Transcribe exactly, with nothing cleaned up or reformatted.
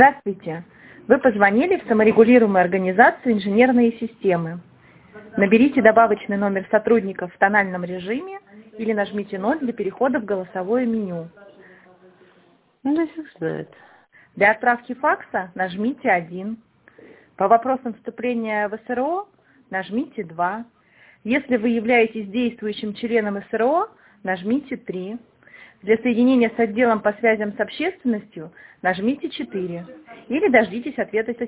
Здравствуйте. Вы позвонили в саморегулируемую организацию «Инженерные системы». Наберите добавочный номер сотрудников в тональном режиме или нажмите ноль для перехода в голосовое меню. Ну, да фиг знает. Для отправки факса нажмите один. По вопросам вступления в эс эр о нажмите два. Если вы являетесь действующим членом эс эр о, нажмите три. Для соединения с отделом по связям с общественностью нажмите четыре. Или дождитесь ответа